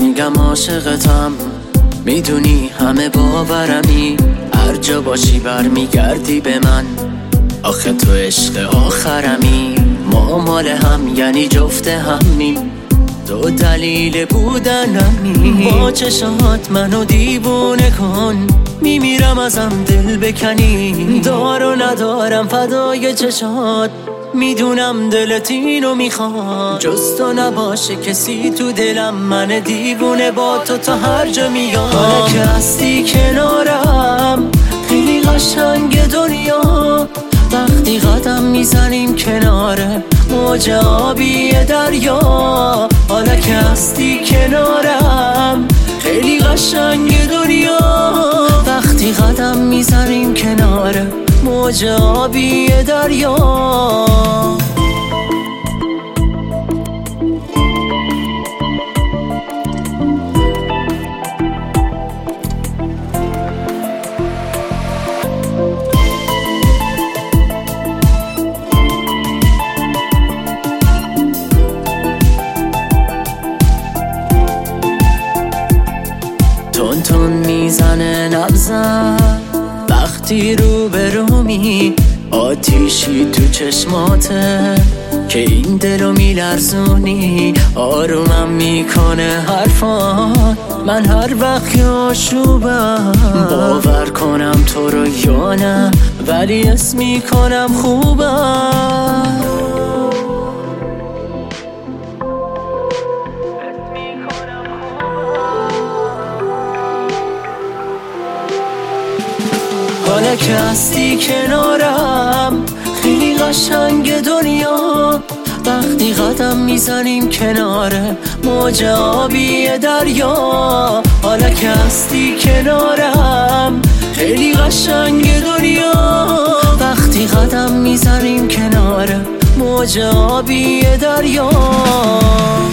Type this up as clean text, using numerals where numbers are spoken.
میگم عاشقتم، میدونی همه باورمی، هر جا باشی برمیگردی به من. آخه تو عشق آخرمی، ما مال هم یعنی جفت همیم، تو دلیل بودنمی. با چشات منو دیوونه کن، میمیرم ازم دل بکنی. دار و ندارم فدای چشات، میدونم دلت اینو میخواد. جز تو نباشه کسی تو دلم، من دیوونه با تو تا هر جا میام. حالا که هستی کنارم خیلی قشنگ دنیا، وقتی قدم میزنیم کنار موج آبی دریا. حالا که هستی کنارم خیلی قشنگ دنیا، وقتی قدم میزنیم کنار موج آبی دریا. تون تون میزنه نبضم وقتی رو به رومی، آتیشی تو چشماته که این دلو میلرزونی. آرومم میکنه حرفان، من هر وقت که آشوبم باور کنم تو رو یا نه، ولی اسم میکنم خوبم. حالا که هستی کنارم خیلی قشنگ دنیا، وقتی قدم میزنیم کنار موج آبی دریا. حالا که هستی کنارم خیلی قشنگ دنیا، وقتی قدم میزنیم کنار موج آبی دریا.